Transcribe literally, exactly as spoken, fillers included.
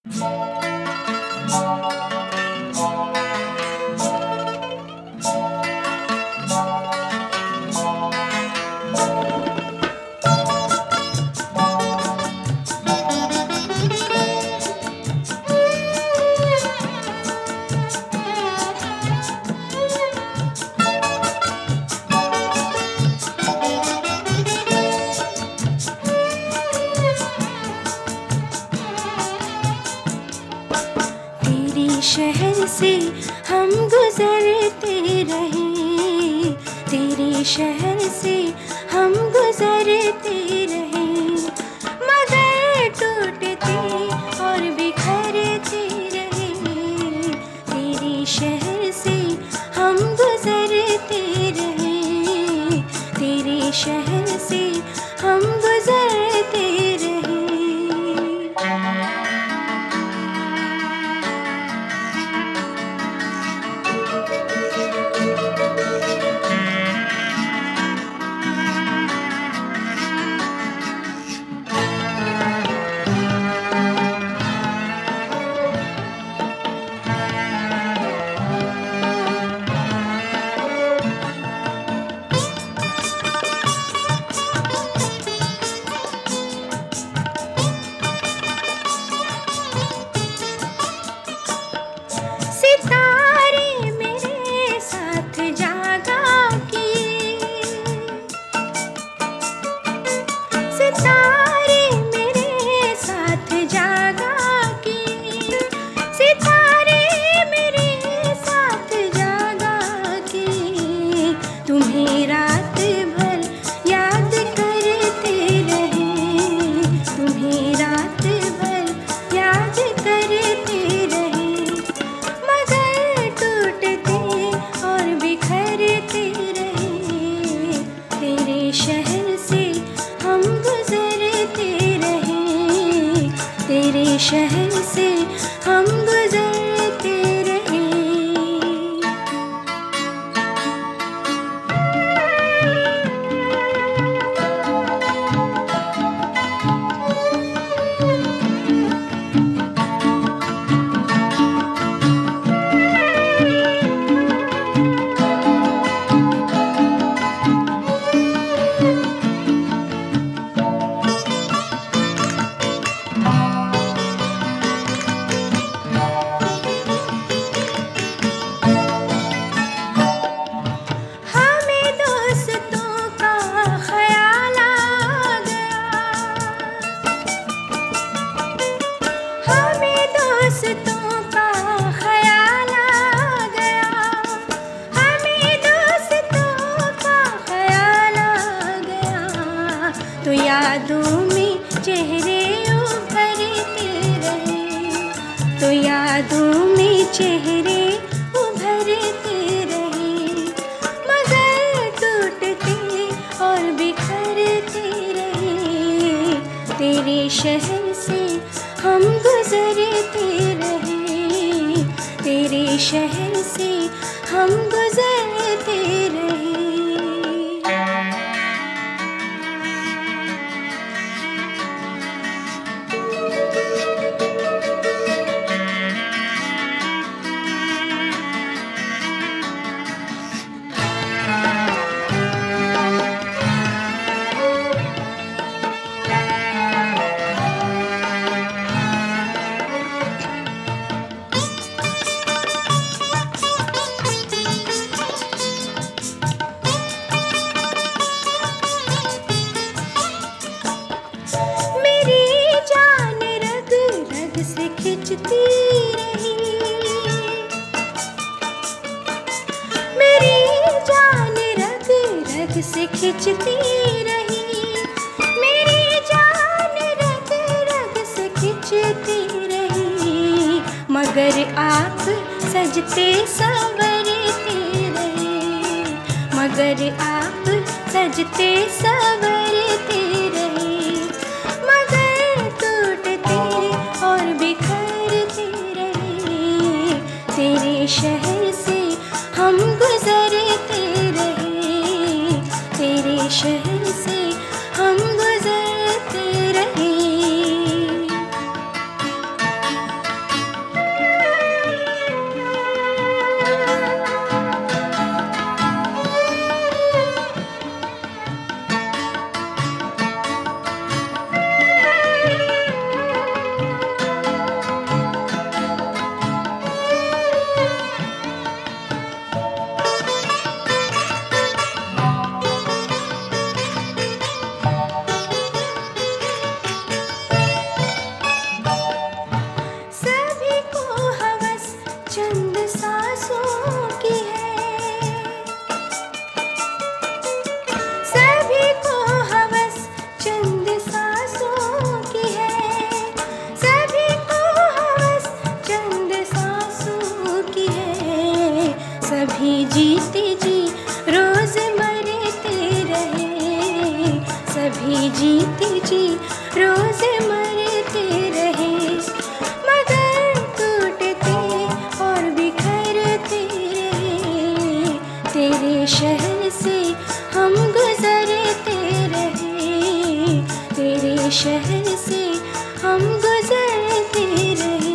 शहर से हम गुजरते रहे, तेरे शहर से हम गुजरते रहे, मगर टूटते और बिखरते रहे। तेरे शहर से हम गुजरते रहे, तेरे शहर से हम गुजरते रहे। शहर से हम गुजरते रहे। तो यादों में चेहरे उभरते रहे, तो यादों में चेहरे उभरते रहे, मगर टूटते और बिखरते रहे। तेरे शहर से हम गुजरते रहे, तेरे शहर से हम गुजरते रहे। खिंचती रही मेरी जान, रग रग से खिंचती रही मेरी जान, रग रग से खिंचती रही, मगर आप सजते संवरते रहे, मगर आप सजते संवरते रहे, मगर टूटते और बिखरते रहे। तेरे शहर से हम गुजरते रहे, तेरे शहर से हम गुजरते रहे। शहर से हम गुजरते रहे।